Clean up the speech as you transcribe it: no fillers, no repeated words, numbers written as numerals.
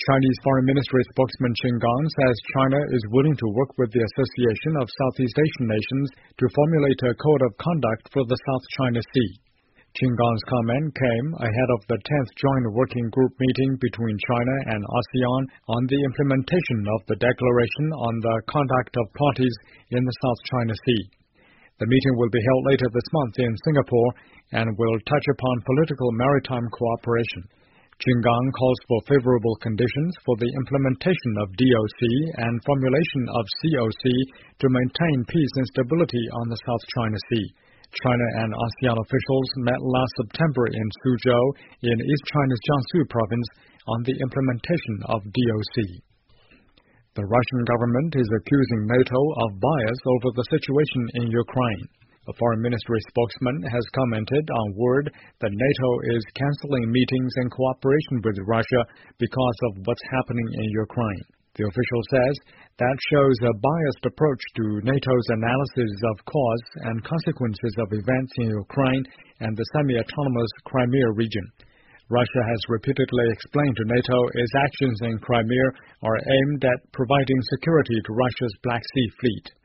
Chinese Foreign Ministry spokesman Qin Gang says China is willing to work with the Association of Southeast Asian Nations to formulate a code of conduct for the South China Sea. Qin Gang's comment came ahead of the 10th Joint Working Group meeting between China and ASEAN on the implementation of the Declaration on the Conduct of Parties in the South China Sea. The meeting will be held later this month in Singapore and will touch upon political maritime cooperation. Qin Gang calls for favorable conditions for the implementation of DOC and formulation of COC to maintain peace and stability on the South China Sea. China and ASEAN officials met last September in Suzhou in East China's Jiangsu province on the implementation of DOC. The Russian government is accusing NATO of bias over the situation in Ukraine. A foreign ministry spokesman has commented on word that NATO is canceling meetings in cooperation with Russia because of what's happening in Ukraine. The official says that shows a biased approach to NATO's analysis of cause and consequences of events in Ukraine and the semi-autonomous Crimea region. Russia has repeatedly explained to NATO its actions in Crimea are aimed at providing security to Russia's Black Sea Fleet.